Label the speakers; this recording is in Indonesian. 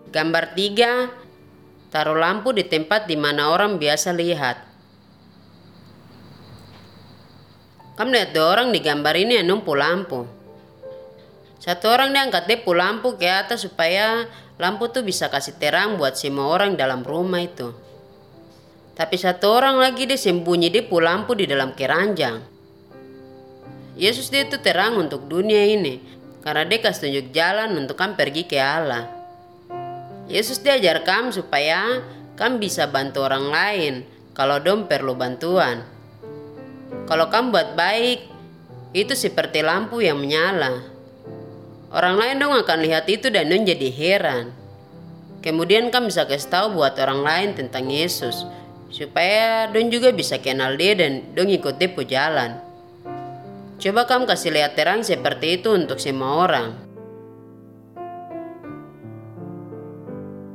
Speaker 1: Gambar 3, taruh lampu di tempat di mana orang biasa lihat. Kamu lihat dua orang di gambar ini yang numpu lampu. Satu orang dia angkat depu lampu ke atas supaya lampu tuh bisa kasih terang buat semua orang dalam rumah itu. Tapi satu orang lagi dia sembunyi depu lampu di dalam keranjang. Yesus dia itu terang untuk dunia ini karena dia kasih tunjuk jalan untuk kamu pergi ke Allah. Yesus dia ajar kamu supaya kamu bisa bantu orang lain kalau dong perlu bantuan. Kalau kamu buat baik, itu seperti lampu yang menyala. Orang lain dong akan lihat itu dan dong jadi heran. Kemudian kamu bisa kasih tahu buat orang lain tentang Yesus, supaya dong juga bisa kenal dia dan dong ikut dia jalan. Coba kamu kasih lihat terang seperti itu untuk semua orang.